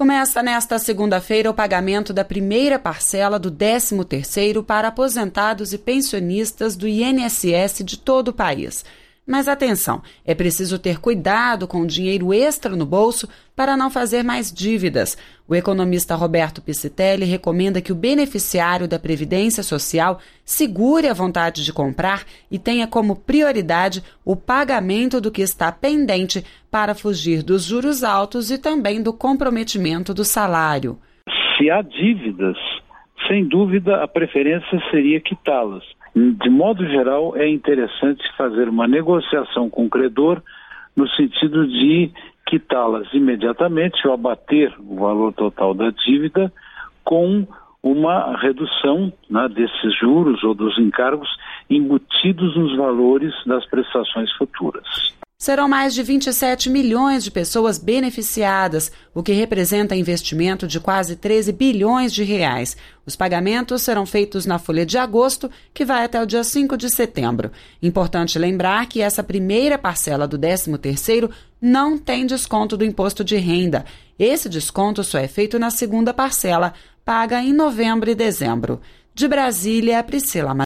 Começa nesta segunda-feira o pagamento da primeira parcela do 13º para aposentados e pensionistas do INSS de todo o país. Mas atenção, é preciso ter cuidado com o dinheiro extra no bolso para não fazer mais dívidas. O economista Roberto Piscitelli recomenda que o beneficiário da Previdência Social segure a vontade de comprar e tenha como prioridade o pagamento do que está pendente para fugir dos juros altos e também do comprometimento do salário. Se há dívidas, sem dúvida a preferência seria quitá-las. De modo geral, é interessante fazer uma negociação com o credor no sentido de quitá-las imediatamente ou abater o valor total da dívida com uma redução, né, desses juros ou dos encargos embutidos nos valores das prestações futuras. Serão mais de 27 milhões de pessoas beneficiadas, o que representa investimento de quase 13 bilhões de reais. Os pagamentos serão feitos na folha de agosto, que vai até o dia 5 de setembro. Importante lembrar que essa primeira parcela do 13º não tem desconto do imposto de renda. Esse desconto só é feito na segunda parcela, paga em novembro e dezembro. De Brasília, Priscila